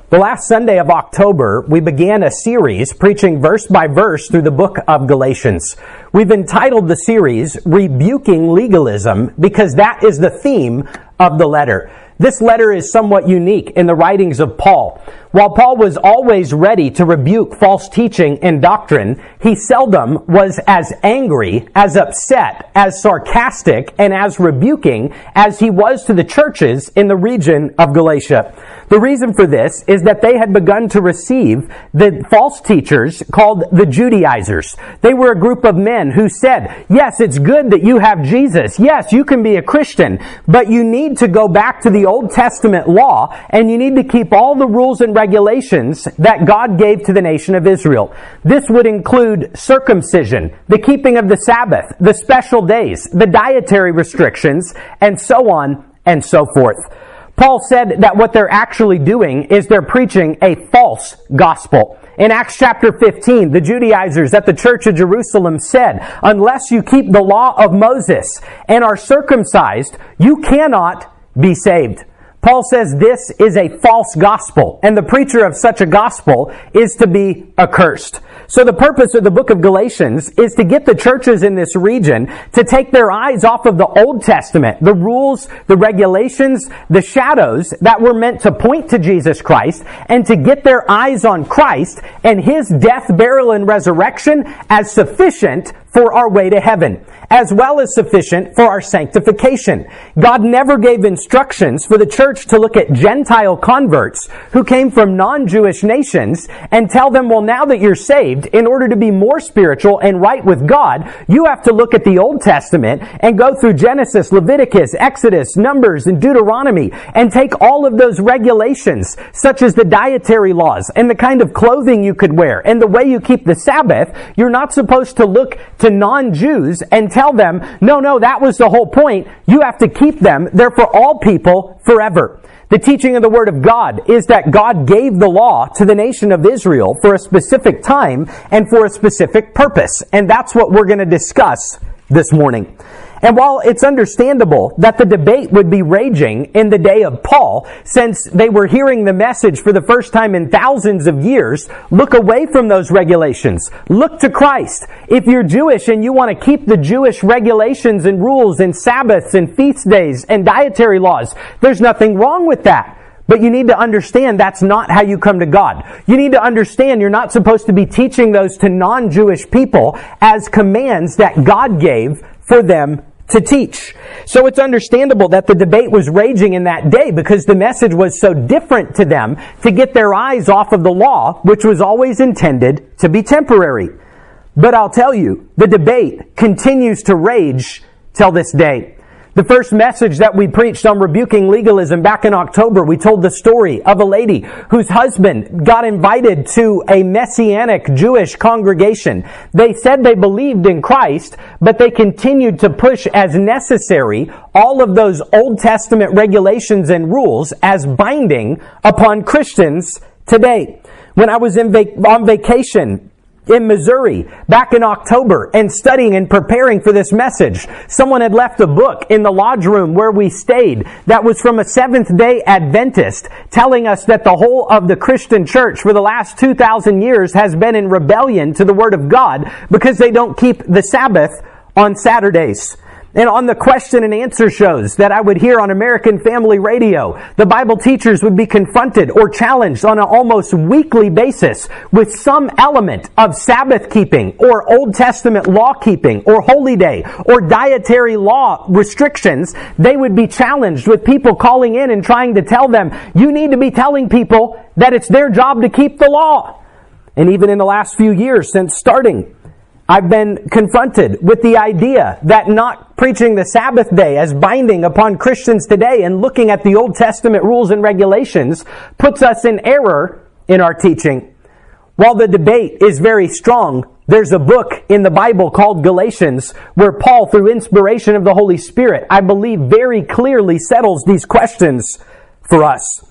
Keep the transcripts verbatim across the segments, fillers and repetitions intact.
The last Sunday of October, we began a series preaching verse by verse through the book of Galatians. We've entitled the series, Rebuking Legalism, because that is the theme of the letter. This letter is somewhat unique in the writings of Paul. While Paul was always ready to rebuke false teaching and doctrine, he seldom was as angry, as upset, as sarcastic, and as rebuking as he was to the churches in the region of Galatia. The reason for this is that they had begun to receive the false teachers called the Judaizers. They were a group of men who said, yes, it's good that you have Jesus. Yes, you can be a Christian, but you need to go back to the Old Testament law and you need to keep all the rules and regulations that God gave to the nation of Israel. This would include circumcision, the keeping of the Sabbath, the special days, the dietary restrictions, and so on and so forth. Paul said that what they're actually doing is they're preaching a false gospel. In Acts chapter fifteen, the Judaizers at the church of Jerusalem said, unless you keep the law of Moses and are circumcised, you cannot be saved. Paul says this is a false gospel, and the preacher of such a gospel is to be accursed. So the purpose of the book of Galatians is to get the churches in this region to take their eyes off of the Old Testament, the rules, the regulations, the shadows that were meant to point to Jesus Christ, and to get their eyes on Christ and His death, burial, and resurrection as sufficient for our way to heaven, as well as sufficient for our sanctification. God never gave instructions for the church to look at Gentile converts who came from non-Jewish nations and tell them, well, now that you're saved, in order to be more spiritual and right with God, you have to look at the Old Testament and go through Genesis, Leviticus, Exodus, Numbers, and Deuteronomy and take all of those regulations, such as the dietary laws and the kind of clothing you could wear and the way you keep the Sabbath. You're not supposed to look to non-Jews and tell them, no, no, that was the whole point. You have to keep them. They're for all people forever. The teaching of the Word of God is that God gave the law to the nation of Israel for a specific time and for a specific purpose. And that's what we're going to discuss this morning. And while it's understandable that the debate would be raging in the day of Paul, since they were hearing the message for the first time in thousands of years, look away from those regulations. Look to Christ. If you're Jewish and you want to keep the Jewish regulations and rules and Sabbaths and feast days and dietary laws, there's nothing wrong with that. But you need to understand that's not how you come to God. You need to understand you're not supposed to be teaching those to non-Jewish people as commands that God gave for them to teach. So it's understandable that the debate was raging in that day because the message was so different to them to get their eyes off of the law, which was always intended to be temporary. But I'll tell you, the debate continues to rage till this day. The first message that we preached on rebuking legalism back in October, we told the story of a lady whose husband got invited to a Messianic Jewish congregation. They said they believed in Christ, but they continued to push as necessary all of those Old Testament regulations and rules as binding upon Christians today. When I was in vac- on vacation in Missouri back in October and studying and preparing for this message, someone had left a book in the lodge room where we stayed that was from a Seventh-day Adventist telling us that the whole of the Christian church for the last two thousand years has been in rebellion to the Word of God because they don't keep the Sabbath on Saturdays. And on the question and answer shows that I would hear on American Family Radio, the Bible teachers would be confronted or challenged on an almost weekly basis with some element of Sabbath keeping or Old Testament law keeping or holy day or dietary law restrictions. They would be challenged with people calling in and trying to tell them, you need to be telling people that it's their job to keep the law. And even in the last few years since starting, I've been confronted with the idea that not preaching the Sabbath day as binding upon Christians today and looking at the Old Testament rules and regulations puts us in error in our teaching. While the debate is very strong, there's a book in the Bible called Galatians where Paul, through inspiration of the Holy Spirit, I believe very clearly settles these questions for us.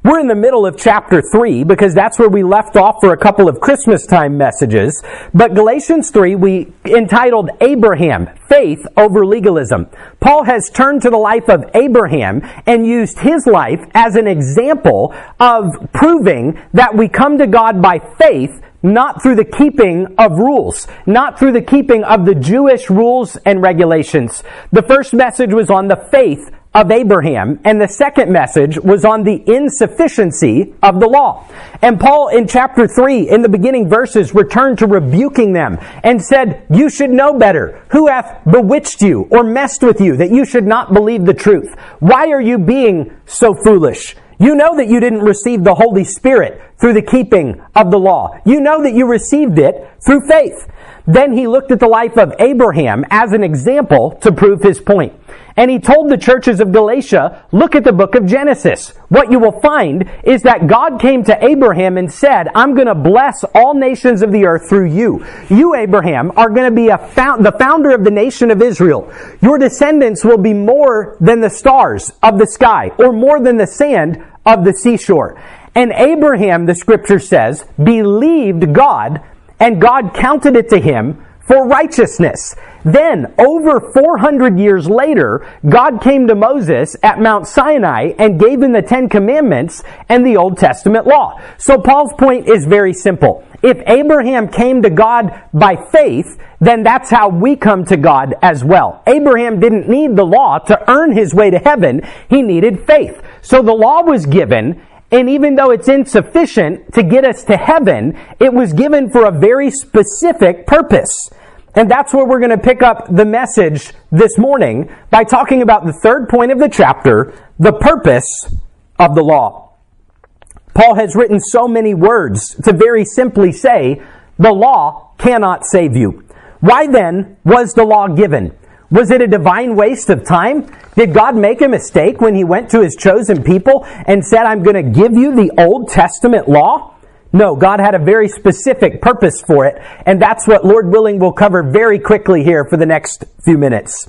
We're in the middle of chapter three because that's where we left off for a couple of Christmas time messages. But Galatians three, we entitled Abraham, Faith Over Legalism. Paul has turned to the life of Abraham and used his life as an example of proving that we come to God by faith, not through the keeping of rules, not through the keeping of the Jewish rules and regulations. The first message was on the faith of Abraham, and the second message was on the insufficiency of the law. And Paul in chapter three, in the beginning verses, returned to rebuking them and said, "You should know better. Who hath bewitched you or messed with you that you should not believe the truth? Why are you being so foolish? You know that you didn't receive the Holy Spirit through the keeping of the law. You know that you received it through faith." Then he looked at the life of Abraham as an example to prove his point. And he told the churches of Galatia, look at the book of Genesis. What you will find is that God came to Abraham and said, I'm going to bless all nations of the earth through you. You, Abraham, are going to be a found, the founder of the nation of Israel. Your descendants will be more than the stars of the sky, or more than the sand of the seashore. And Abraham, the scripture says, believed God, and God counted it to him for righteousness. Then, over four hundred years later, God came to Moses at Mount Sinai and gave him the Ten Commandments and the Old Testament law. So Paul's point is very simple. If Abraham came to God by faith, then that's how we come to God as well. Abraham didn't need the law to earn his way to heaven. He needed faith. So the law was given, and even though it's insufficient to get us to heaven, it was given for a very specific purpose. And that's where we're going to pick up the message this morning by talking about the third point of the chapter, the purpose of the law. Paul has written so many words to very simply say, the law cannot save you. Why then was the law given? Was it a divine waste of time? Did God make a mistake when he went to his chosen people and said, I'm going to give you the Old Testament law? No, God had a very specific purpose for it, and that's what, Lord willing, we'll cover very quickly here for the next few minutes.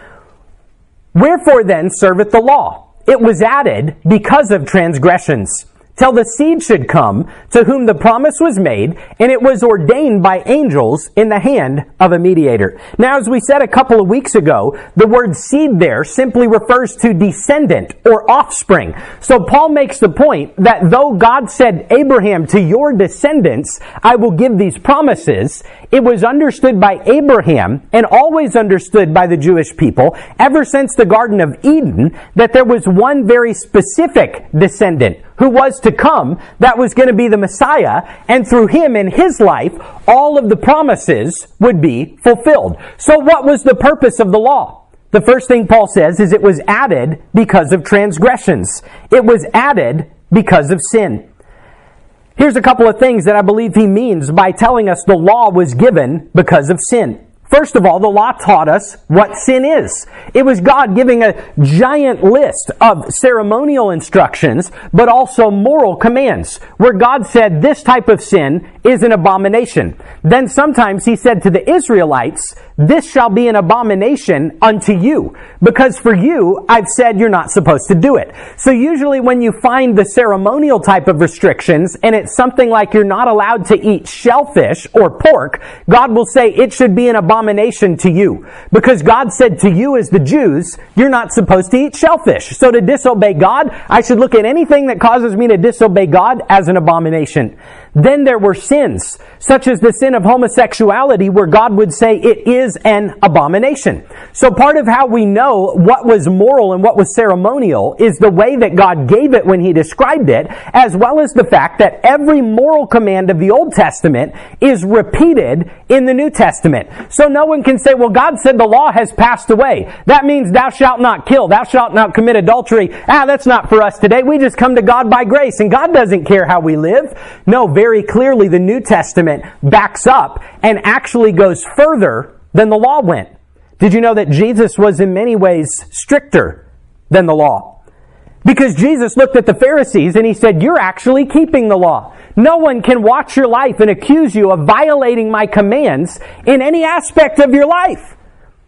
Wherefore then serveth the law? It was added because of transgressions, till the seed should come, to whom the promise was made, and it was ordained by angels in the hand of a mediator. Now, as we said a couple of weeks ago, the word seed there simply refers to descendant or offspring. So Paul makes the point that though God said, Abraham, to your descendants, I will give these promises, it was understood by Abraham and always understood by the Jewish people ever since the Garden of Eden that there was one very specific descendant who was to come, that was going to be the Messiah, and through him and his life, all of the promises would be fulfilled. So what was the purpose of the law? The first thing Paul says is it was added because of transgressions. It was added because of sin. Here's a couple of things that I believe he means by telling us the law was given because of sin. First of all, the law taught us what sin is. It was God giving a giant list of ceremonial instructions, but also moral commands, where God said this type of sin is an abomination. Then sometimes he said to the Israelites, this shall be an abomination unto you, because for you, I've said you're not supposed to do it. So usually when you find the ceremonial type of restrictions, and it's something like you're not allowed to eat shellfish or pork, God will say it should be an abomination to you. Because God said to you as the Jews, you're not supposed to eat shellfish. So to disobey God, I should look at anything that causes me to disobey God as an abomination. Then there were sins, such as the sin of homosexuality, where God would say it is an abomination. So part of how we know what was moral and what was ceremonial is the way that God gave it when he described it, as well as the fact that every moral command of the Old Testament is repeated in the New Testament. So no one can say, well, God said the law has passed away. That means thou shalt not kill, thou shalt not commit adultery. Ah, that's not for us today. We just come to God by grace, and God doesn't care how we live. No, very Very clearly the New Testament backs up and actually goes further than the law went. Did you know that Jesus was in many ways stricter than the law? Because Jesus looked at the Pharisees and he said, you're actually keeping the law. No one can watch your life and accuse you of violating my commands in any aspect of your life.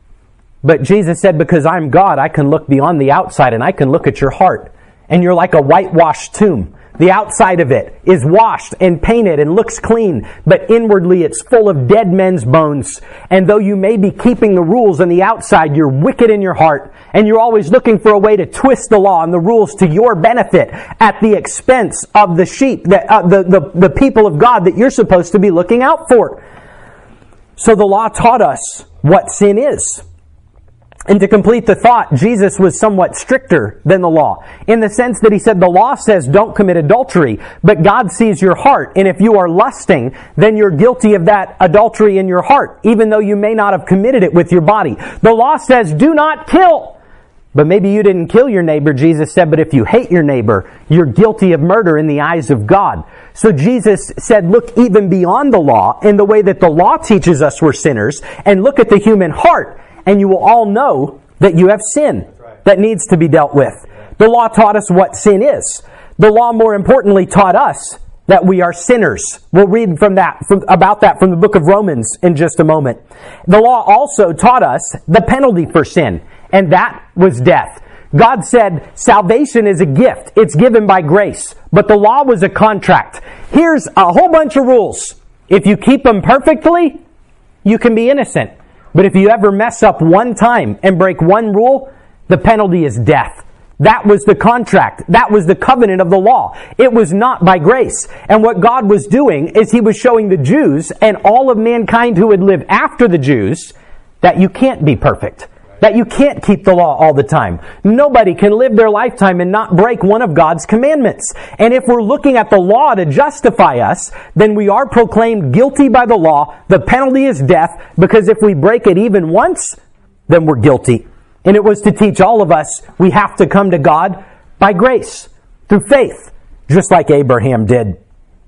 But Jesus said, because I'm God, I can look beyond the outside and I can look at your heart. And you're like a whitewashed tomb. The outside of it is washed and painted and looks clean, but inwardly it's full of dead men's bones. And though you may be keeping the rules on the outside, you're wicked in your heart, and you're always looking for a way to twist the law and the rules to your benefit at the expense of the sheep, that, uh, the, the, the people of God that you're supposed to be looking out for. So the law taught us what sin is. And to complete the thought, Jesus was somewhat stricter than the law, in the sense that he said the law says don't commit adultery, but God sees your heart, and if you are lusting, then you're guilty of that adultery in your heart, even though you may not have committed it with your body. The law says do not kill, but maybe you didn't kill your neighbor, Jesus said, but if you hate your neighbor, you're guilty of murder in the eyes of God. So Jesus said, look even beyond the law in the way that the law teaches us we're sinners, and look at the human heart, and you will all know that you have sin that needs to be dealt with. The law taught us what sin is. The law, more importantly, taught us that we are sinners. We'll read from that, from, about that from the book of Romans in just a moment. The law also taught us the penalty for sin, and that was death. God said salvation is a gift. It's given by grace. But the law was a contract. Here's a whole bunch of rules. If you keep them perfectly, you can be innocent. But if you ever mess up one time and break one rule, the penalty is death. That was the contract. That was the covenant of the law. It was not by grace. And what God was doing is he was showing the Jews and all of mankind who would live after the Jews that you can't be perfect. That you can't keep the law all the time. Nobody can live their lifetime and not break one of God's commandments. And if we're looking at the law to justify us, then we are proclaimed guilty by the law. The penalty is death, because if we break it even once, then we're guilty. And it was to teach all of us we have to come to God by grace, through faith, just like Abraham did.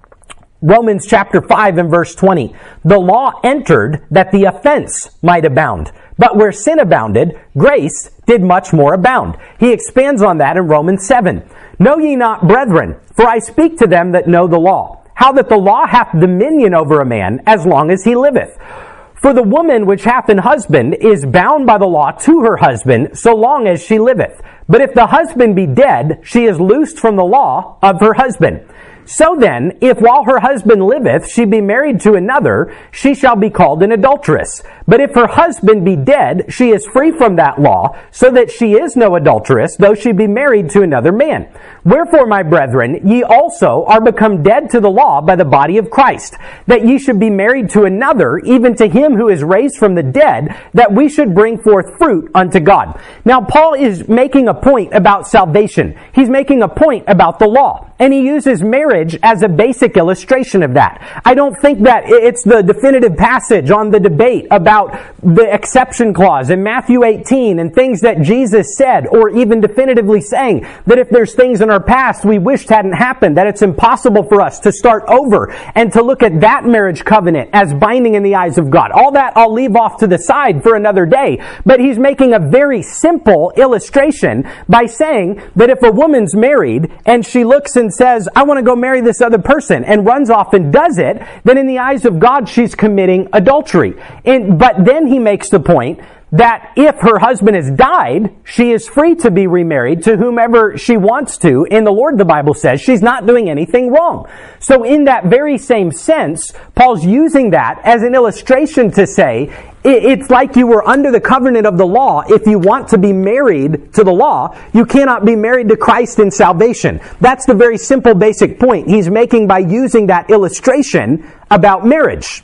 Romans chapter five and verse twenty. The law entered that the offense might abound. But where sin abounded, grace did much more abound. He expands on that in Romans seven. Know ye not, brethren, for I speak to them that know the law, how that the law hath dominion over a man as long as he liveth. For the woman which hath an husband is bound by the law to her husband so long as she liveth. But if the husband be dead, she is loosed from the law of her husband. So then, if while her husband liveth she be married to another, she shall be called an adulteress. But if her husband be dead, she is free from that law, so that she is no adulteress, though she be married to another man. Wherefore, my brethren, ye also are become dead to the law by the body of Christ, that ye should be married to another, even to him who is raised from the dead, that we should bring forth fruit unto God. Now, Paul is making a point about salvation. He's making a point about the law. And he uses marriage as a basic illustration of that. I don't think that it's the definitive passage on the debate about the exception clause in Matthew eighteen and things that Jesus said, or even definitively saying that if there's things in our past we wished hadn't happened, that it's impossible for us to start over and to look at that marriage covenant as binding in the eyes of God. All that I'll leave off to the side for another day. But he's making a very simple illustration by saying that if a woman's married and she looks and says, I want to go marry this other person, and runs off and does it, then in the eyes of God she's committing adultery. And, but then he makes the point that if her husband has died, she is free to be remarried to whomever she wants to. In the Lord, the Bible says, she's not doing anything wrong. So in that very same sense, Paul's using that as an illustration to say, it's like you were under the covenant of the law. If you want to be married to the law, you cannot be married to Christ in salvation. That's the very simple, basic point he's making by using that illustration about marriage.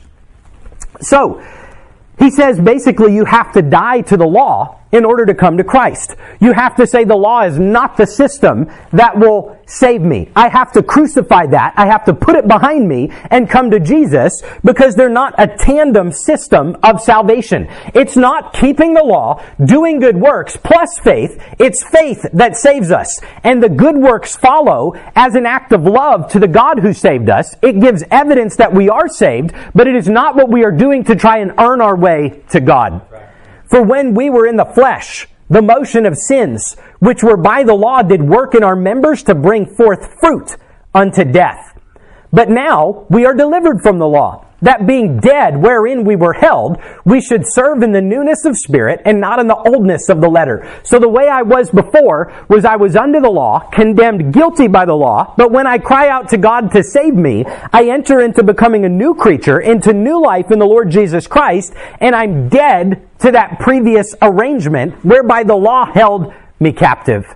So, he says basically you have to die to the law in order to come to Christ. You have to say the law is not the system that will save me. I have to crucify that. I have to put it behind me and come to Jesus, because they're not a tandem system of salvation. It's not keeping the law, doing good works, plus faith. It's faith that saves us. And the good works follow as an act of love to the God who saved us. It gives evidence that we are saved, but it is not what we are doing to try and earn our way to God. For when we were in the flesh, the motion of sins, which were by the law, did work in our members to bring forth fruit unto death. But now we are delivered from the law, that being dead wherein we were held, we should serve in the newness of spirit and not in the oldness of the letter. So the way I was before was I was under the law, condemned guilty by the law, but when I cry out to God to save me, I enter into becoming a new creature, into new life in the Lord Jesus Christ, and I'm dead to that previous arrangement whereby the law held me captive.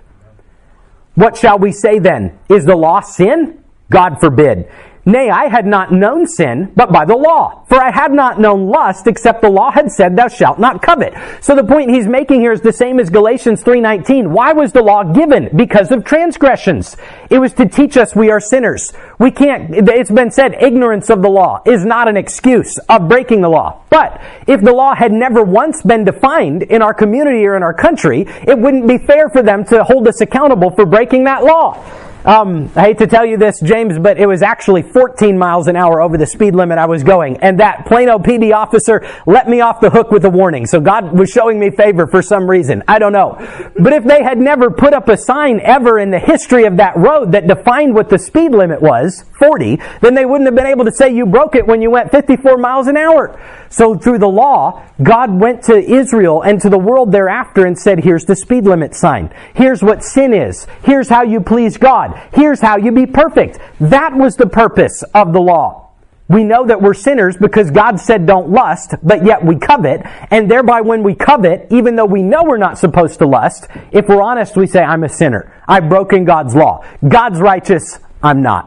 What shall we say then? Is the law sin? God forbid. Nay, I had not known sin, but by the law. For I had not known lust, except the law had said, thou shalt not covet. So the point he's making here is the same as Galatians three nineteen. Why was the law given? Because of transgressions. It was to teach us we are sinners. We can't, it's been said, ignorance of the law is not an excuse of breaking the law. But if the law had never once been defined in our community or in our country, it wouldn't be fair for them to hold us accountable for breaking that law. Um, I hate to tell you this, James, but it was actually fourteen miles an hour over the speed limit I was going. And that Plano P D officer let me off the hook with a warning. So God was showing me favor for some reason. I don't know. But if they had never put up a sign ever in the history of that road that defined what the speed limit was, forty, then they wouldn't have been able to say you broke it when you went fifty-four miles an hour. So through the law, God went to Israel and to the world thereafter and said, here's the speed limit sign. Here's what sin is. Here's how you please God. Here's how you be perfect. That was the purpose of the law. We know that we're sinners because God said don't lust, but yet we covet. And thereby when we covet, even though we know we're not supposed to lust, if we're honest, we say, I'm a sinner. I've broken God's law. God's righteous. I'm not.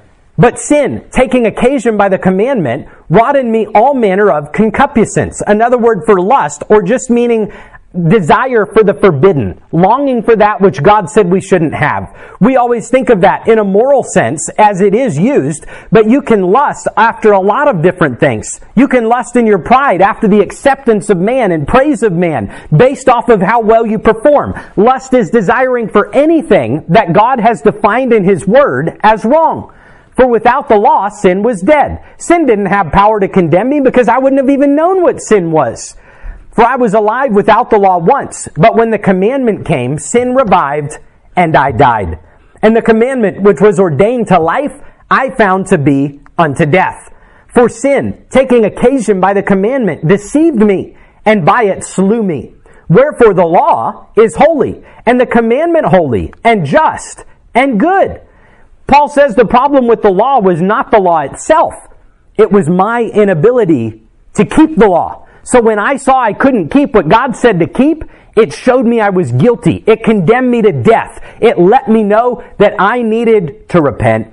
But sin, taking occasion by the commandment, wrought in me all manner of concupiscence. Another word for lust, or just meaning desire for the forbidden, longing for that which God said we shouldn't have. We always think of that in a moral sense as it is used, but you can lust after a lot of different things. You can lust in your pride after the acceptance of man and praise of man based off of how well you perform. Lust is desiring for anything that God has defined in His Word as wrong. For without the law, sin was dead. Sin didn't have power to condemn me because I wouldn't have even known what sin was. For I was alive without the law once, but when the commandment came, sin revived, and I died. And the commandment which was ordained to life, I found to be unto death. For sin, taking occasion by the commandment, deceived me, and by it slew me. Wherefore the law is holy, and the commandment holy, and just, and good. Paul says the problem with the law was not the law itself. It was my inability to keep the law. So when I saw I couldn't keep what God said to keep, it showed me I was guilty. It condemned me to death. It let me know that I needed to repent.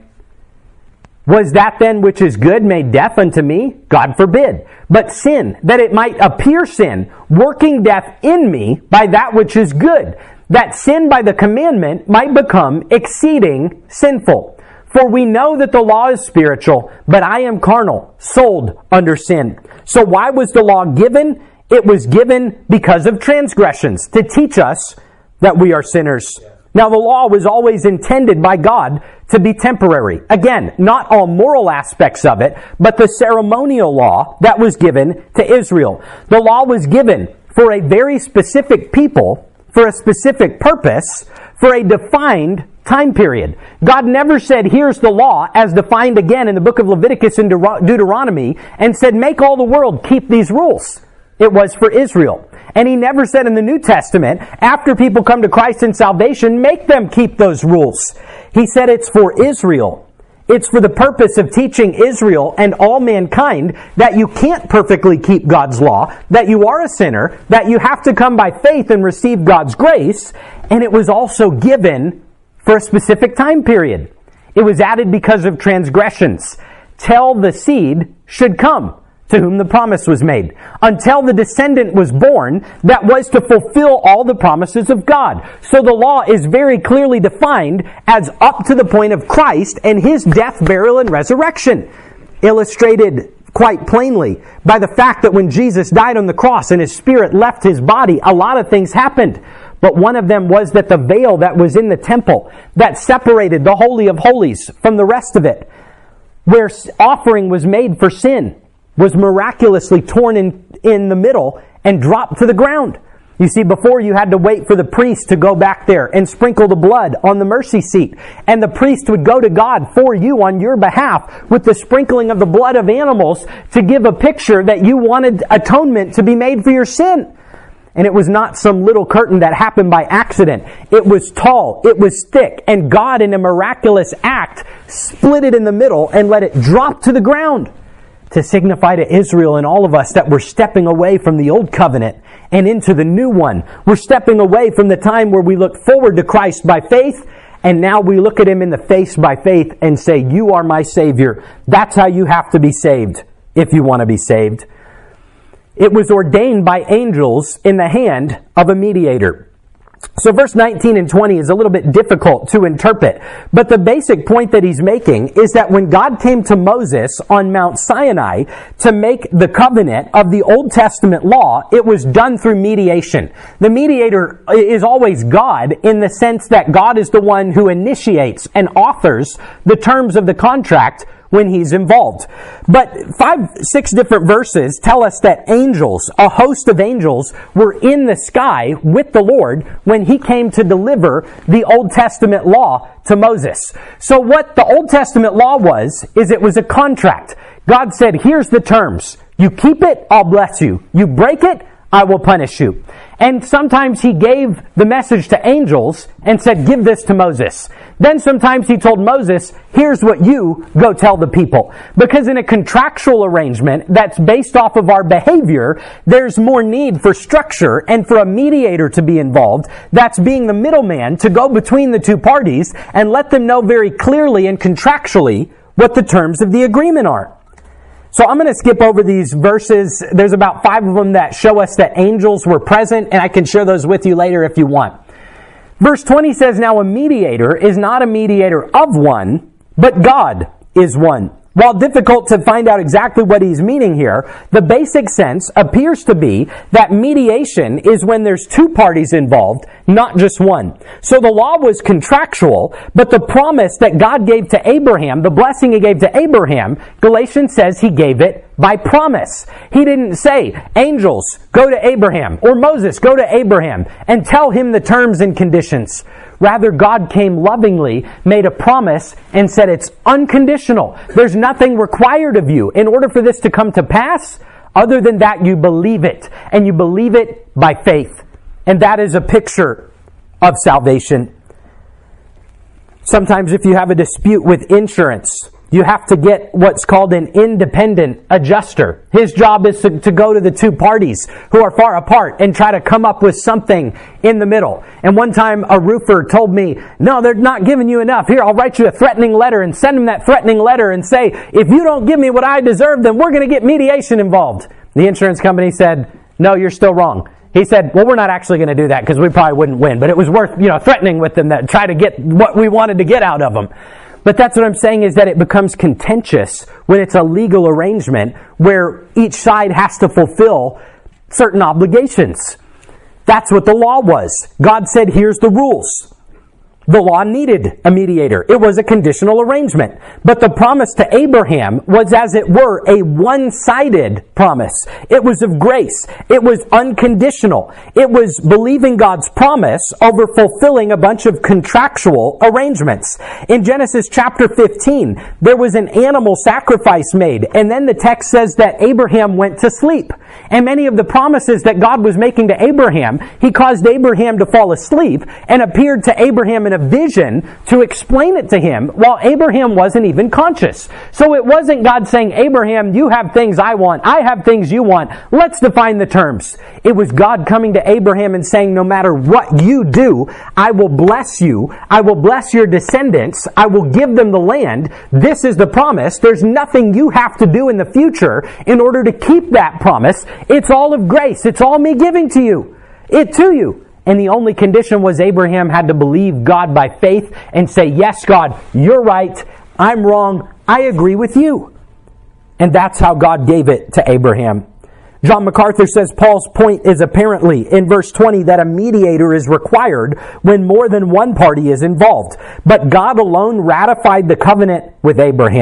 Was that then which is good made death unto me? God forbid. But sin, that it might appear sin, working death in me by that which is good, that sin by the commandment might become exceeding sinful. For we know that the law is spiritual, but I am carnal, sold under sin. So why was the law given? It was given because of transgressions, to teach us that we are sinners. Now the law was always intended by God to be temporary. Again, not all moral aspects of it, but the ceremonial law that was given to Israel. The law was given for a very specific people, for a specific purpose, for a defined time period. God never said, here's the law as defined again in the book of Leviticus and Deuteronomy, and said, make all the world keep these rules. It was for Israel. And He never said in the New Testament, after people come to Christ in salvation, make them keep those rules. He said it's for Israel. It's for the purpose of teaching Israel and all mankind that you can't perfectly keep God's law, that you are a sinner, that you have to come by faith and receive God's grace, and it was also given for a specific time period. It was added because of transgressions, till the seed should come, to whom the promise was made, until the descendant was born that was to fulfill all the promises of God. So the law is very clearly defined as up to the point of Christ and His death, burial, and resurrection, illustrated quite plainly by the fact that when Jesus died on the cross and His Spirit left His body, a lot of things happened. But one of them was that the veil that was in the temple that separated the Holy of Holies from the rest of it, where offering was made for sin, was miraculously torn in, in the middle and dropped to the ground. You see, before you had to wait for the priest to go back there and sprinkle the blood on the mercy seat. And the priest would go to God for you on your behalf with the sprinkling of the blood of animals to give a picture that you wanted atonement to be made for your sin. And it was not some little curtain that happened by accident. It was tall, it was thick, and God in a miraculous act split it in the middle and let it drop to the ground to signify to Israel and all of us that we're stepping away from the old covenant and into the new one. We're stepping away from the time where we look forward to Christ by faith, and now we look at Him in the face by faith and say, you are my Savior. That's how you have to be saved if you want to be saved. It was ordained by angels in the hand of a mediator. So verse nineteen and twenty is a little bit difficult to interpret, but the basic point that he's making is that when God came to Moses on Mount Sinai to make the covenant of the Old Testament law, it was done through mediation. The mediator is always God in the sense that God is the one who initiates and authors the terms of the contract when He's involved. But five, six different verses tell us that angels, a host of angels, were in the sky with the Lord when He came to deliver the Old Testament law to Moses. So what the Old Testament law was, is it was a contract. God said, here's the terms. You keep it, I'll bless you. You break it, I will punish you. And sometimes He gave the message to angels and said, give this to Moses. Then sometimes He told Moses, here's what you go tell the people. Because in a contractual arrangement that's based off of our behavior, there's more need for structure and for a mediator to be involved. That's being the middleman to go between the two parties and let them know very clearly and contractually what the terms of the agreement are. So I'm going to skip over these verses. There's about five of them that show us that angels were present, and I can share those with you later if you want. Verse twenty says, now a mediator is not a mediator of one, but God is one. While difficult to find out exactly what he's meaning here, the basic sense appears to be that mediation is when there's two parties involved, not just one. So the law was contractual, but the promise that God gave to Abraham, the blessing He gave to Abraham, Galatians says He gave it by promise. He didn't say, angels, go to Abraham, or Moses, go to Abraham, and tell him the terms and conditions. Rather, God came lovingly, made a promise, and said it's unconditional. There's nothing required of you in order for this to come to pass. Other than that, you believe it. And you believe it by faith. And that is a picture of salvation. Sometimes if you have a dispute with insurance, you have to get what's called an independent adjuster. His job is to, to go to the two parties who are far apart and try to come up with something in the middle. And one time a roofer told me, no, they're not giving you enough. Here, I'll write you a threatening letter and send them that threatening letter and say, if you don't give me what I deserve, then we're going to get mediation involved. The insurance company said, no, you're still wrong. He said, well, we're not actually going to do that because we probably wouldn't win. But it was worth, you know, threatening with them that try to get what we wanted to get out of them. But that's what I'm saying is that it becomes contentious when it's a legal arrangement where each side has to fulfill certain obligations. That's what the law was. God said, here's the rules. The law needed a mediator. It was a conditional arrangement. But the promise to Abraham was, as it were, a one-sided promise. It was of grace. It was unconditional. It was believing God's promise over fulfilling a bunch of contractual arrangements. In Genesis chapter fifteen, there was an animal sacrifice made, and then the text says that Abraham went to sleep. And many of the promises that God was making to Abraham, He caused Abraham to fall asleep and appeared to Abraham in a vision to explain it to him while Abraham wasn't even conscious. So it wasn't God saying, Abraham, you have things I want, I have things you want, let's define the terms. It was God coming to Abraham and saying, no matter what you do, I will bless you, I will bless your descendants, I will give them the land. This is the promise. There's nothing you have to do in the future in order to keep that promise. It's all of grace. It's all me giving to you, it to you. And the only condition was Abraham had to believe God by faith and say, yes, God, you're right. I'm wrong. I agree with you. And that's how God gave it to Abraham. John MacArthur says Paul's point is apparently in verse twenty that a mediator is required when more than one party is involved. But God alone ratified the covenant with Abraham.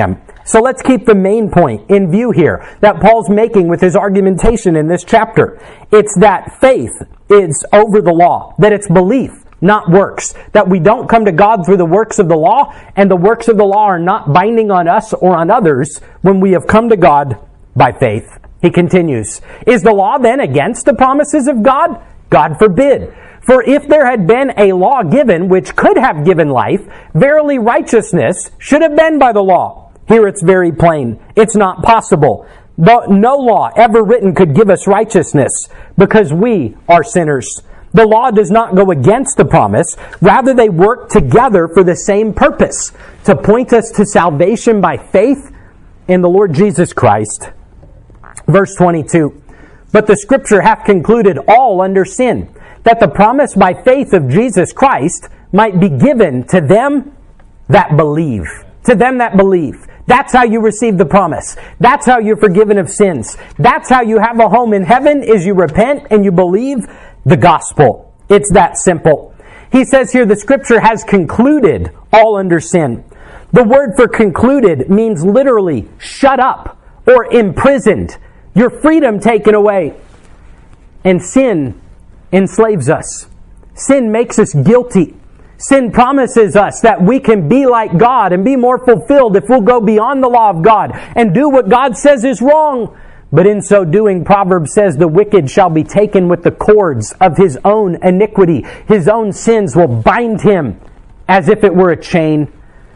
So let's keep the main point in view here that Paul's making with his argumentation in this chapter. It's that faith is over the law, that it's belief, not works, that we don't come to God through the works of the law, and the works of the law are not binding on us or on others when we have come to God by faith. He continues, is the law then against the promises of God? God forbid. For if there had been a law given which could have given life, verily righteousness should have been by the law. Here it's very plain. It's not possible. No law ever written could give us righteousness because we are sinners. The law does not go against the promise. Rather, they work together for the same purpose, to point us to salvation by faith in the Lord Jesus Christ. Verse twenty-two, but the Scripture hath concluded all under sin, that the promise by faith of Jesus Christ might be given to them that believe. To them that believe. That's how you receive the promise. That's how you're forgiven of sins. That's how you have a home in heaven, is you repent and you believe the gospel. It's that simple. He says here the Scripture has concluded all under sin. The word for concluded means literally shut up or imprisoned. Your freedom taken away. And sin enslaves us. Sin makes us guilty. Sin promises us that we can be like God and be more fulfilled if we'll go beyond the law of God and do what God says is wrong. But in so doing, Proverbs says the wicked shall be taken with the cords of his own iniquity. His own sins will bind him as if it were a chain.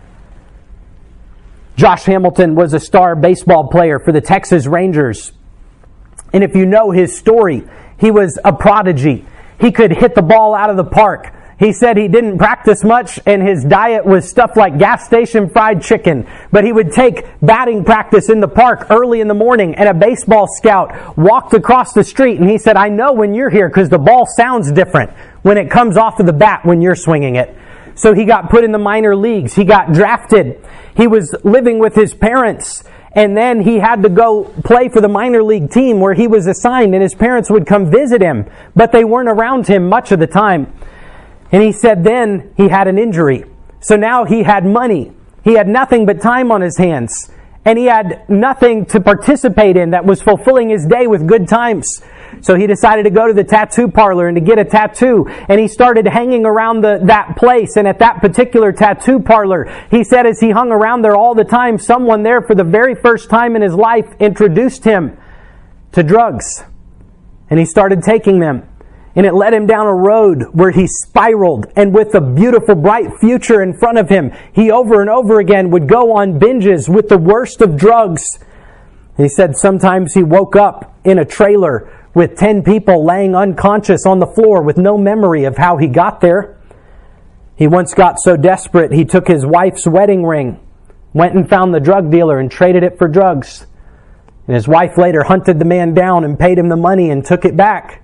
Josh Hamilton was a star baseball player for the Texas Rangers. And if you know his story, he was a prodigy. He could hit the ball out of the park. He said he didn't practice much and his diet was stuff like gas station fried chicken. But he would take batting practice in the park early in the morning, and a baseball scout walked across the street and he said, I know when you're here because the ball sounds different when it comes off of the bat when you're swinging it. So he got put in the minor leagues. He got drafted. He was living with his parents. And then he had to go play for the minor league team where he was assigned, and his parents would come visit him, but they weren't around him much of the time. And he said then he had an injury. So now he had money. He had nothing but time on his hands. And he had nothing to participate in that was fulfilling his day with good times. So he decided to go to the tattoo parlor and to get a tattoo. And he started hanging around the, that place. And at that particular tattoo parlor, he said as he hung around there all the time, someone there for the very first time in his life introduced him to drugs. And he started taking them. And it led him down a road where he spiraled. And with a beautiful, bright future in front of him, he over and over again would go on binges with the worst of drugs. He said sometimes he woke up in a trailer with ten people laying unconscious on the floor with no memory of how he got there. He once got so desperate he took his wife's wedding ring, went and found the drug dealer and traded it for drugs. And his wife later hunted the man down and paid him the money and took it back.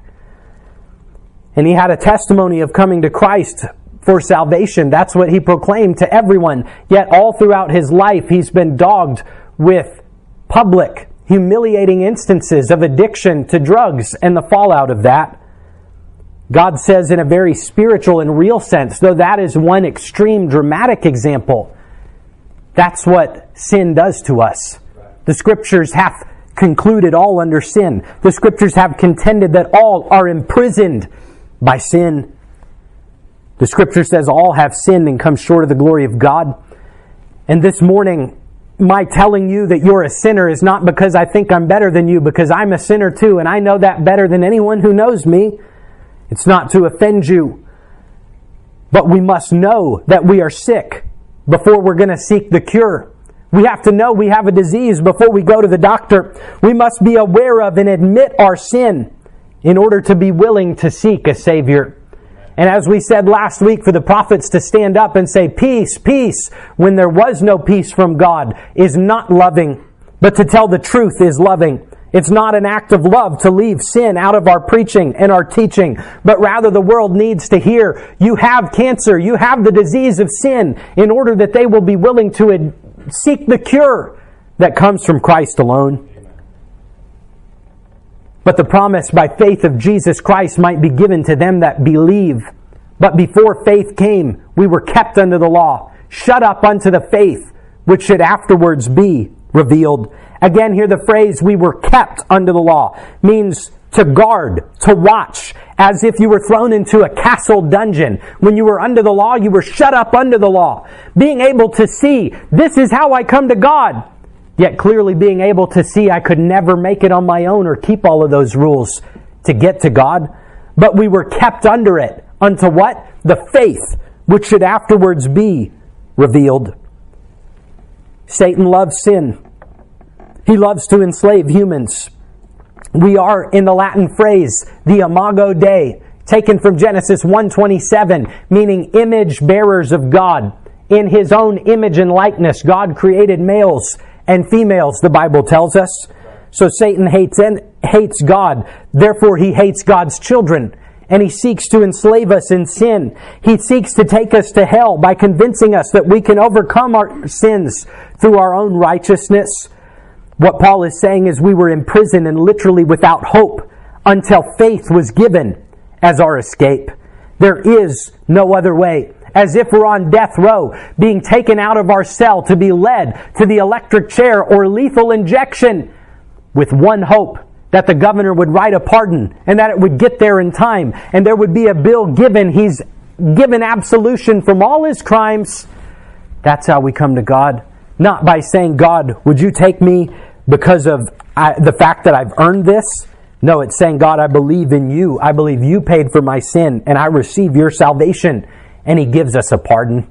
And he had a testimony of coming to Christ for salvation. That's what he proclaimed to everyone. Yet all throughout his life, he's been dogged with public, humiliating instances of addiction to drugs and the fallout of that. God says in a very spiritual and real sense, though that is one extreme dramatic example, that's what sin does to us. The Scriptures have concluded all under sin. The Scriptures have contended that all are imprisoned by sin. The Scripture says all have sinned and come short of the glory of God. And this morning, my telling you that you're a sinner is not because I think I'm better than you, because I'm a sinner too, and I know that better than anyone who knows me. It's not to offend you. But we must know that we are sick before we're going to seek the cure. We have to know we have a disease before we go to the doctor. We must be aware of and admit our sin in order to be willing to seek a Savior. And as we said last week, for the prophets to stand up and say, peace, peace, when there was no peace from God, is not loving. But to tell the truth is loving. It's not an act of love to leave sin out of our preaching and our teaching, but rather the world needs to hear, you have cancer, you have the disease of sin, in order that they will be willing to ad- seek the cure that comes from Christ alone. But the promise by faith of Jesus Christ might be given to them that believe. But before faith came, we were kept under the law, shut up unto the faith which should afterwards be revealed. Again, here the phrase, we were kept under the law, means to guard, to watch, as if you were thrown into a castle dungeon. When you were under the law, you were shut up under the law. Being able to see, this is how I come to God. Yet clearly being able to see I could never make it on my own or keep all of those rules to get to God. But we were kept under it. Unto what? The faith, which should afterwards be revealed. Satan loves sin. He loves to enslave humans. We are, in the Latin phrase, the Imago Dei, taken from Genesis one twenty-seven, meaning image bearers of God. In His own image and likeness, God created males and females, the Bible tells us. So Satan hates hates God. Therefore, he hates God's children. And he seeks to enslave us in sin. He seeks to take us to hell by convincing us that we can overcome our sins through our own righteousness. What Paul is saying is we were in prison and literally without hope until faith was given as our escape. There is no other way. As if we're on death row, being taken out of our cell to be led to the electric chair or lethal injection, with one hope, that the governor would write a pardon and that it would get there in time and there would be a bill given. He's given absolution from all his crimes. That's how we come to God. Not by saying, God, would you take me because of I, the fact that I've earned this? No, it's saying, God, I believe in you. I believe you paid for my sin and I receive your salvation. And He gives us a pardon.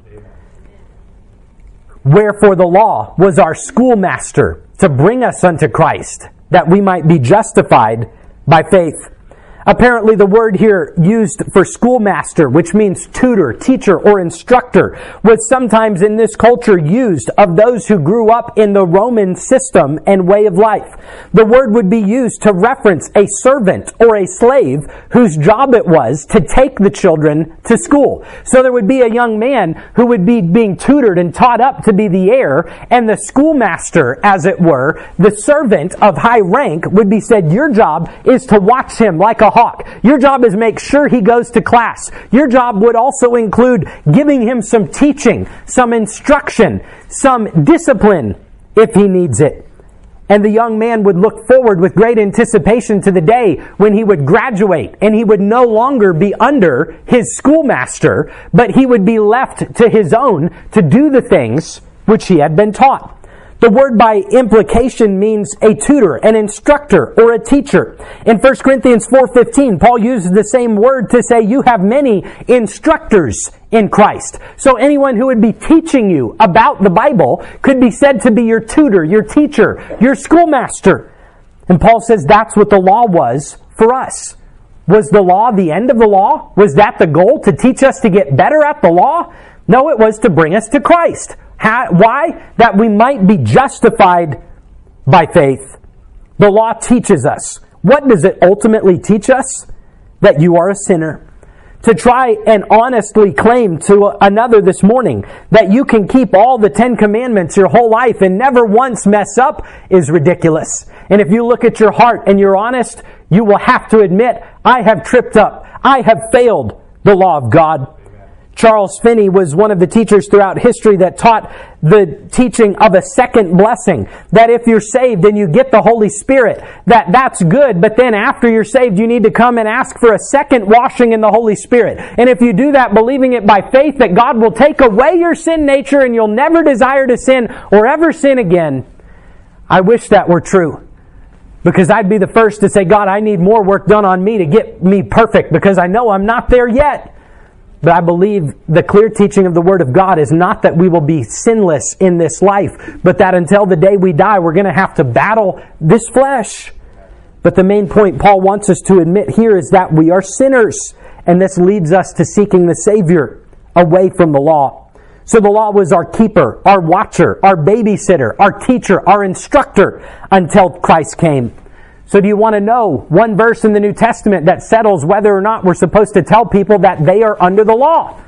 Wherefore the law was our schoolmaster to bring us unto Christ, that we might be justified by faith. Apparently the word here used for schoolmaster, which means tutor, teacher, or instructor, was sometimes in this culture used of those who grew up in the Roman system and way of life. The word would be used to reference a servant or a slave whose job it was to take the children to school. So there would be a young man who would be being tutored and taught up to be the heir, and the schoolmaster, as it were, the servant of high rank, would be said, your job is to watch him like a hawk. Your job is make sure he goes to class. Your job would also include giving him some teaching, some instruction, some discipline if he needs it. And the young man would look forward with great anticipation to the day when he would graduate and he would no longer be under his schoolmaster, but he would be left to his own to do the things which he had been taught. The word by implication means a tutor, an instructor, or a teacher. In First Corinthians four fifteen, Paul uses the same word to say you have many instructors in Christ. So anyone who would be teaching you about the Bible could be said to be your tutor, your teacher, your schoolmaster. And Paul says that's what the law was for us. Was the law the end of the law? Was that the goal, to teach us to get better at the law? No, it was to bring us to Christ. How, why? That we might be justified by faith. The law teaches us. What does it ultimately teach us? That you are a sinner. To try and honestly claim to another this morning that you can keep all the Ten Commandments your whole life and never once mess up is ridiculous. And if you look at your heart and you're honest, you will have to admit, I have tripped up. I have failed the law of God. Charles Finney was one of the teachers throughout history that taught the teaching of a second blessing. That if you're saved and you get the Holy Spirit, that that's good, but then after you're saved, you need to come and ask for a second washing in the Holy Spirit. And if you do that, believing it by faith, that God will take away your sin nature and you'll never desire to sin or ever sin again. I wish that were true. Because I'd be the first to say, God, I need more work done on me to get me perfect, because I know I'm not there yet. But I believe the clear teaching of the Word of God is not that we will be sinless in this life, but that until the day we die, we're going to have to battle this flesh. But the main point Paul wants us to admit here is that we are sinners, and this leads us to seeking the Savior away from the law. So the law was our keeper, our watcher, our babysitter, our teacher, our instructor, until Christ came. So do you want to know one verse in the New Testament that settles whether or not we're supposed to tell people that they are under the law?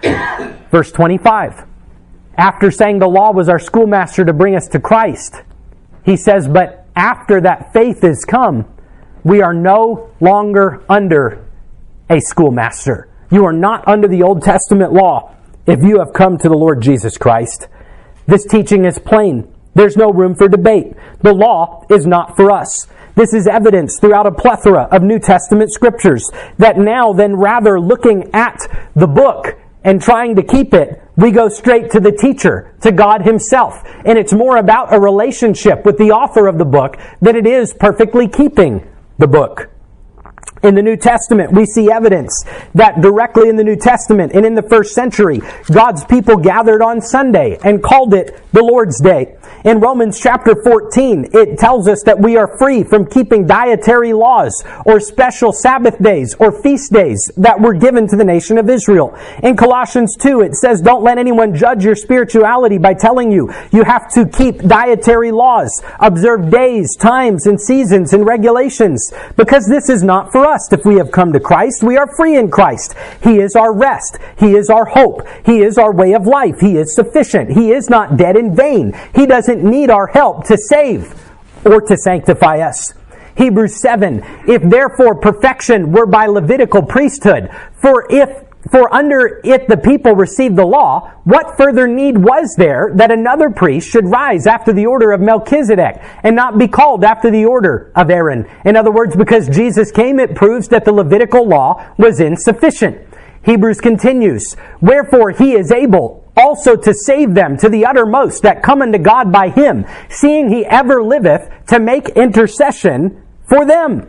Verse twenty-five. After saying the law was our schoolmaster to bring us to Christ, he says, but after that faith is come, we are no longer under a schoolmaster. You are not under the Old Testament law if you have come to the Lord Jesus Christ. This teaching is plain. There's no room for debate. The law is not for us. This is evidence throughout a plethora of New Testament scriptures that now then rather looking at the book and trying to keep it, we go straight to the teacher, to God himself. And it's more about a relationship with the author of the book than it is perfectly keeping the book. In the New Testament, we see evidence that directly in the New Testament and in the first century, God's people gathered on Sunday and called it the Lord's Day. In Romans chapter fourteen, it tells us that we are free from keeping dietary laws or special Sabbath days or feast days that were given to the nation of Israel. In Colossians two, it says, don't let anyone judge your spirituality by telling you you have to keep dietary laws, observe days, times, and seasons and regulations, because this is not for us. If we have come to Christ, we are free in Christ. He is our rest. He is our hope. He is our way of life. He is sufficient. He is not dead in vain. He doesn't need our help to save or to sanctify us. Hebrews seven, if therefore perfection were by Levitical priesthood, for if For under it the people received the law, what further need was there that another priest should rise after the order of Melchizedek and not be called after the order of Aaron? In other words, because Jesus came, it proves that the Levitical law was insufficient. Hebrews continues, wherefore he is able also to save them to the uttermost that come unto God by him, seeing he ever liveth to make intercession for them.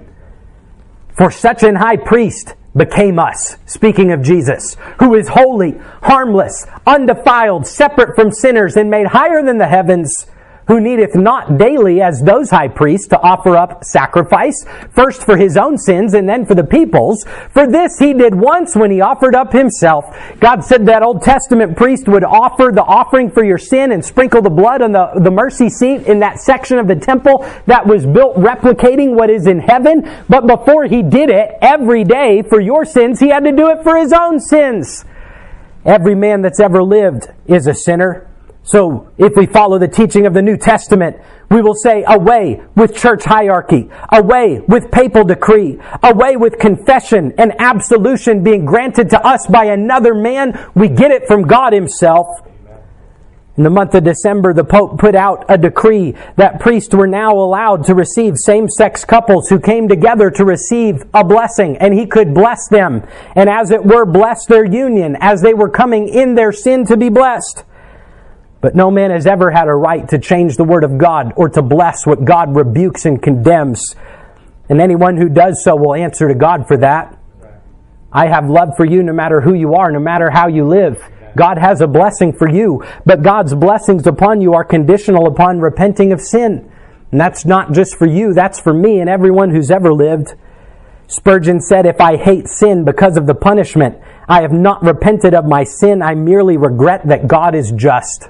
For such an high priest became us, speaking of Jesus, who is holy, harmless, undefiled, separate from sinners, and made higher than the heavens, who needeth not daily as those high priests to offer up sacrifice, first for his own sins and then for the people's. For this he did once when he offered up himself. God said that Old Testament priest would offer the offering for your sin and sprinkle the blood on the, the mercy seat in that section of the temple that was built replicating what is in heaven. But before he did it every day for your sins, he had to do it for his own sins. Every man that's ever lived is a sinner. So, if we follow the teaching of the New Testament, we will say, away with church hierarchy, away with papal decree, away with confession and absolution being granted to us by another man. We get it from God himself. In the month of December, the Pope put out a decree that priests were now allowed to receive same-sex couples who came together to receive a blessing, and he could bless them, and as it were, bless their union as they were coming in their sin to be blessed. But no man has ever had a right to change the word of God or to bless what God rebukes and condemns. And anyone who does so will answer to God for that. I have love for you no matter who you are, no matter how you live. God has a blessing for you, but God's blessings upon you are conditional upon repenting of sin. And that's not just for you, that's for me and everyone who's ever lived. Spurgeon said, if I hate sin because of the punishment, I have not repented of my sin, I merely regret that God is just.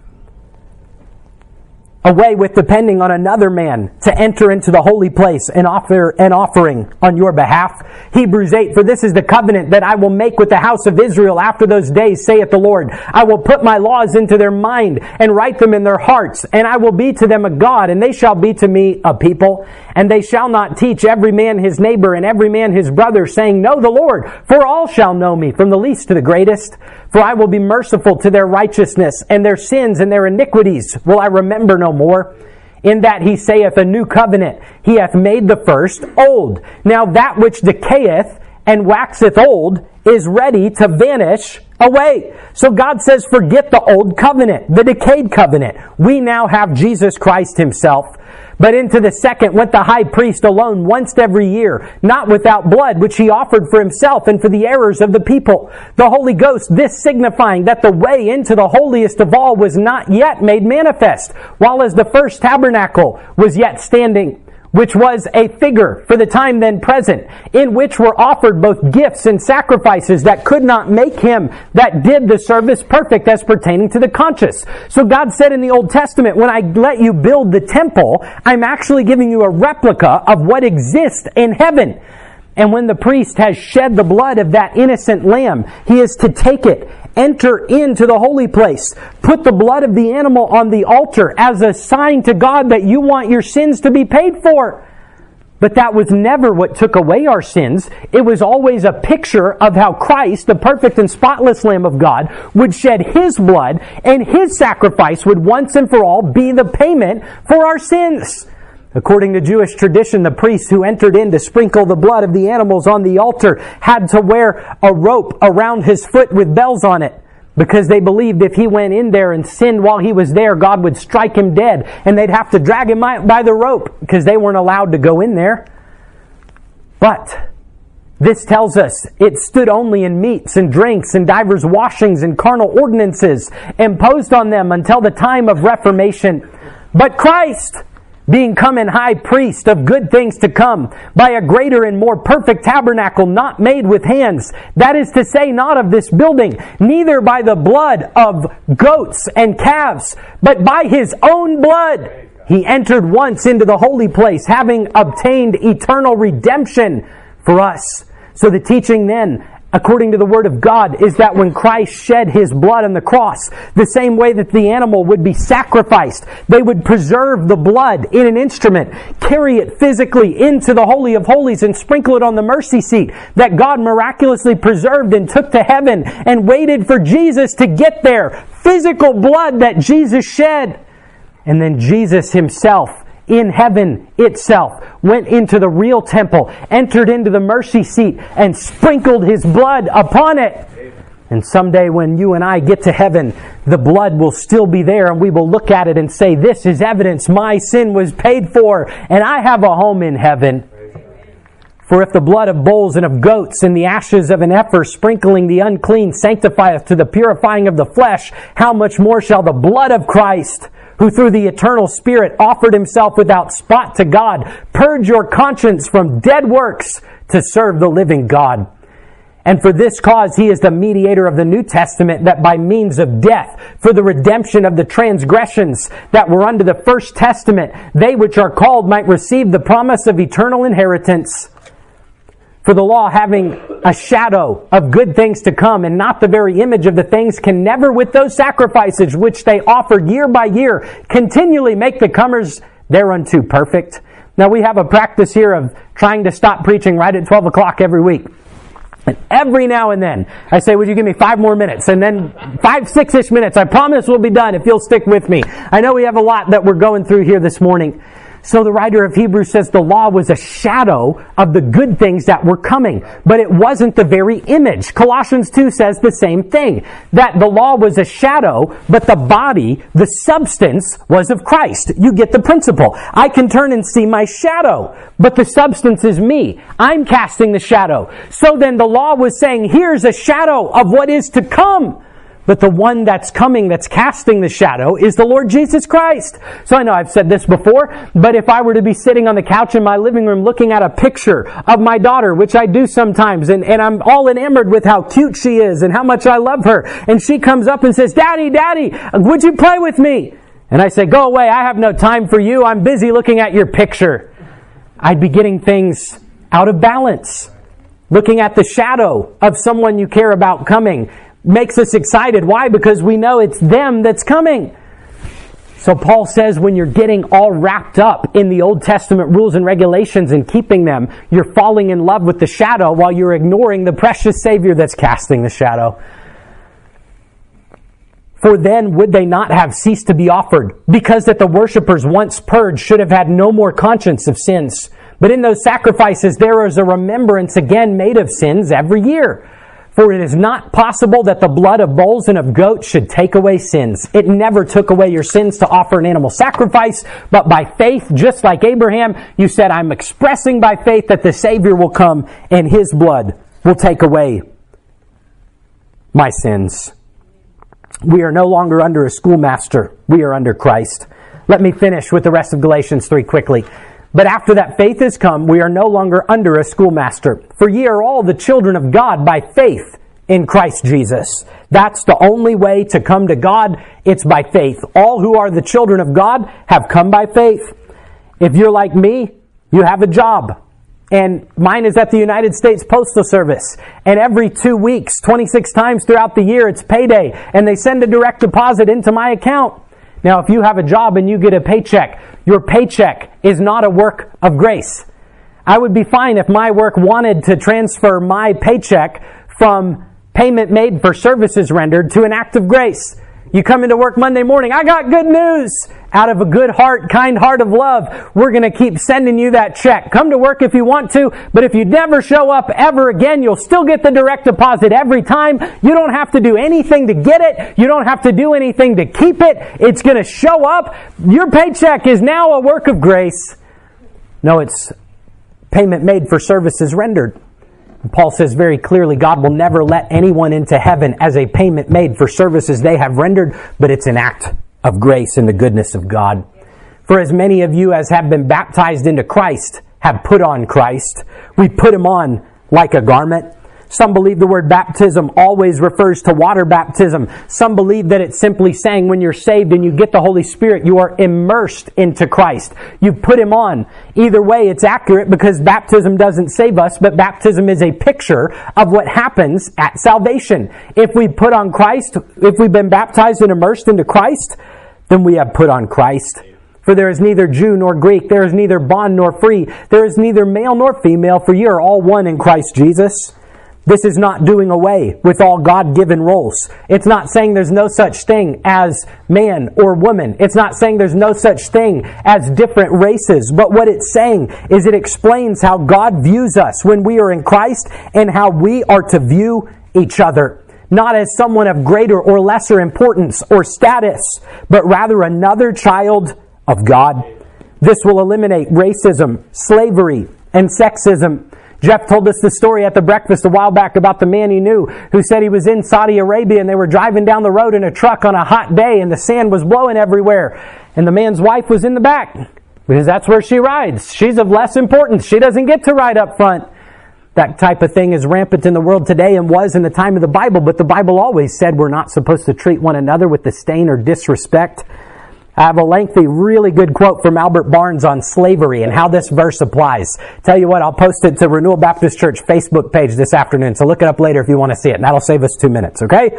Away with depending on another man to enter into the holy place and offer an offering on your behalf. Hebrews eight, for this is the covenant that I will make with the house of Israel after those days, saith the Lord. I will put my laws into their mind and write them in their hearts, and I will be to them a God, and they shall be to me a people. And they shall not teach every man his neighbor and every man his brother, saying, know the Lord, for all shall know me, from the least to the greatest. For I will be merciful to their righteousness, and their sins and their iniquities will I remember no more. In that he saith, a new covenant, he hath made the first old. Now that which decayeth and waxeth old is ready to vanish away. So God says, forget the old covenant, the decayed covenant. We now have Jesus Christ himself. But into the second went the high priest alone once every year, not without blood, which he offered for himself and for the errors of the people. The Holy Ghost, this signifying that the way into the holiest of all was not yet made manifest, while as the first tabernacle was yet standing, which was a figure for the time then present, in which were offered both gifts and sacrifices that could not make him that did the service perfect as pertaining to the conscience. So God said in the Old Testament, when I let you build the temple, I'm actually giving you a replica of what exists in heaven. And when the priest has shed the blood of that innocent lamb, he is to take it, enter into the holy place, put the blood of the animal on the altar as a sign to God that you want your sins to be paid for. But that was never what took away our sins. It was always a picture of how Christ, the perfect and spotless Lamb of God, would shed His blood, and His sacrifice would once and for all be the payment for our sins. According to Jewish tradition, the priests who entered in to sprinkle the blood of the animals on the altar had to wear a rope around his foot with bells on it, because they believed if he went in there and sinned while he was there, God would strike him dead, and they'd have to drag him by the rope because they weren't allowed to go in there. But this tells us it stood only in meats and drinks and divers washings and carnal ordinances imposed on them until the time of Reformation. But Christ, being come in high priest of good things to come, by a greater and more perfect tabernacle not made with hands, that is to say, not of this building, neither by the blood of goats and calves, but by His own blood, He entered once into the holy place, having obtained eternal redemption for us. So the teaching then, according to the Word of God, is that when Christ shed His blood on the cross, the same way that the animal would be sacrificed, they would preserve the blood in an instrument, carry it physically into the Holy of Holies, and sprinkle it on the mercy seat that God miraculously preserved and took to heaven and waited for Jesus to get there. Physical blood that Jesus shed. And then Jesus Himself, in heaven itself, went into the real temple, entered into the mercy seat, and sprinkled His blood upon it. And someday when you and I get to heaven, the blood will still be there, and we will look at it and say, this is evidence my sin was paid for, and I have a home in heaven. For if the blood of bulls and of goats and the ashes of an heifer sprinkling the unclean sanctifieth to the purifying of the flesh, how much more shall the blood of Christ, who through the eternal Spirit offered Himself without spot to God, purge your conscience from dead works to serve the living God. And for this cause He is the mediator of the New Testament, that by means of death, for the redemption of the transgressions that were under the first testament, they which are called might receive the promise of eternal inheritance. For the law, having a shadow of good things to come and not the very image of the things, can never with those sacrifices which they offered year by year continually make the comers thereunto perfect. Now we have a practice here of trying to stop preaching right at twelve o'clock every week. And every now and then I say, would you give me five more minutes? And then five, six-ish minutes. I promise we'll be done if you'll stick with me. I know we have a lot that we're going through here this morning. So the writer of Hebrews says the law was a shadow of the good things that were coming, but it wasn't the very image. Colossians two says the same thing, that the law was a shadow, but the body, the substance, was of Christ. You get the principle. I can turn and see my shadow, but the substance is me. I'm casting the shadow. So then the law was saying, here's a shadow of what is to come. But the one that's coming, that's casting the shadow, is the Lord Jesus Christ. So I know I've said this before, but if I were to be sitting on the couch in my living room looking at a picture of my daughter, which I do sometimes, and, and I'm all enamored with how cute she is and how much I love her, and she comes up and says, Daddy, Daddy, would you play with me? And I say, go away, I have no time for you, I'm busy looking at your picture. I'd be getting things out of balance. Looking at the shadow of someone you care about coming makes us excited. Why? Because we know it's them that's coming. So Paul says when you're getting all wrapped up in the Old Testament rules and regulations and keeping them, you're falling in love with the shadow while you're ignoring the precious Savior that's casting the shadow. For then would they not have ceased to be offered, because that the worshippers once purged should have had no more conscience of sins. But in those sacrifices there is a remembrance again made of sins every year. For it is not possible that the blood of bulls and of goats should take away sins. It never took away your sins to offer an animal sacrifice, but by faith, just like Abraham, you said, I'm expressing by faith that the Savior will come and His blood will take away my sins. We are no longer under a schoolmaster. We are under Christ. Let me finish with the rest of Galatians three quickly. But after that faith has come, we are no longer under a schoolmaster. For ye are all the children of God by faith in Christ Jesus. That's the only way to come to God. It's by faith. All who are the children of God have come by faith. If you're like me, you have a job. And mine is at the United States Postal Service. And every two weeks, twenty-six times throughout the year, it's payday. And they send a direct deposit into my account. Now, if you have a job and you get a paycheck, your paycheck is not a work of grace. I would be fine if my work wanted to transfer my paycheck from payment made for services rendered to an act of grace. You come into work Monday morning, I got good news. Out of a good heart, kind heart of love, we're going to keep sending you that check. Come to work if you want to, but if you never show up ever again, you'll still get the direct deposit every time. You don't have to do anything to get it. You don't have to do anything to keep it. It's going to show up. Your paycheck is now a work of grace. No, it's payment made for services rendered. Paul says very clearly, God will never let anyone into heaven as a payment made for services they have rendered, but it's an act of grace and the goodness of God. For as many of you as have been baptized into Christ have put on Christ. We put him on like a garment. Some believe the word baptism always refers to water baptism. Some believe that it's simply saying when you're saved and you get the Holy Spirit, you are immersed into Christ. You put him on. Either way, it's accurate because baptism doesn't save us, but baptism is a picture of what happens at salvation. If we put on Christ, if we've been baptized and immersed into Christ, then we have put on Christ. For there is neither Jew nor Greek, there is neither bond nor free, there is neither male nor female, for you are all one in Christ Jesus. This is not doing away with all God-given roles. It's not saying there's no such thing as man or woman. It's not saying there's no such thing as different races. But what it's saying is it explains how God views us when we are in Christ and how we are to view each other. Not as someone of greater or lesser importance or status, but rather another child of God. This will eliminate racism, slavery, and sexism. Jeff told us the story at the breakfast a while back about the man he knew who said he was in Saudi Arabia and they were driving down the road in a truck on a hot day and the sand was blowing everywhere. And the man's wife was in the back because that's where she rides. She's of less importance. She doesn't get to ride up front. That type of thing is rampant in the world today and was in the time of the Bible, but the Bible always said we're not supposed to treat one another with disdain or disrespect. I have a lengthy, really good quote from Albert Barnes on slavery and how this verse applies. Tell you what, I'll post it to Renewal Baptist Church Facebook page this afternoon, so look it up later if you want to see it, and that'll save us two minutes, okay?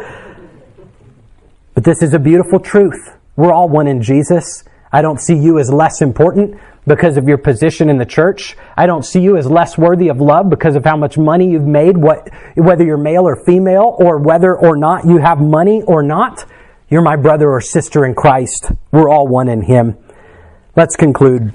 But this is a beautiful truth. We're all one in Jesus. I don't see you as less important because of your position in the church. I don't see you as less worthy of love because of how much money you've made, what, whether you're male or female, or whether or not you have money or not. You're my brother or sister in Christ. We're all one in him. Let's conclude.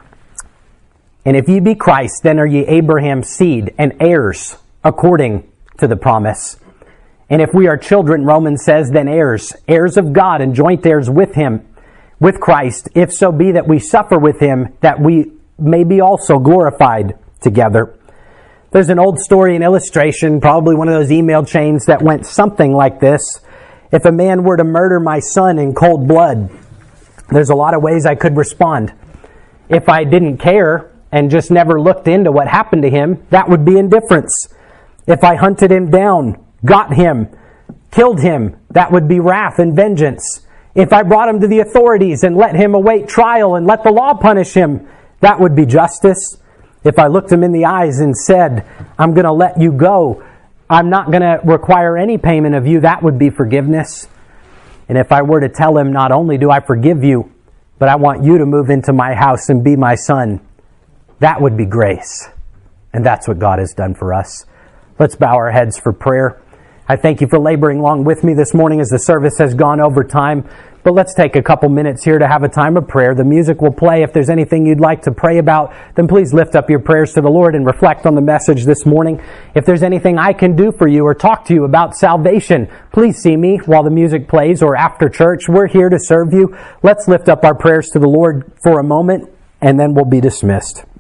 And if ye be Christ, then are ye Abraham's seed and heirs according to the promise. And if we are children, Romans says, then heirs, heirs of God and joint heirs with him, with Christ, if so be that we suffer with him, that we may be also glorified together. There's an old story and illustration, probably one of those email chains that went something like this. If a man were to murder my son in cold blood, there's a lot of ways I could respond. If I didn't care and just never looked into what happened to him, that would be indifference. If I hunted him down, got him, killed him, that would be wrath and vengeance. If I brought him to the authorities and let him await trial and let the law punish him, that would be justice. If I looked him in the eyes and said, I'm going to let you go, I'm not going to require any payment of you, that would be forgiveness. And if I were to tell him, not only do I forgive you, but I want you to move into my house and be my son, that would be grace. And that's what God has done for us. Let's bow our heads for prayer. I thank you for laboring along with me this morning as the service has gone over time. But let's take a couple minutes here to have a time of prayer. The music will play. If there's anything you'd like to pray about, then please lift up your prayers to the Lord and reflect on the message this morning. If there's anything I can do for you or talk to you about salvation, please see me while the music plays or after church. We're here to serve you. Let's lift up our prayers to the Lord for a moment, and then we'll be dismissed.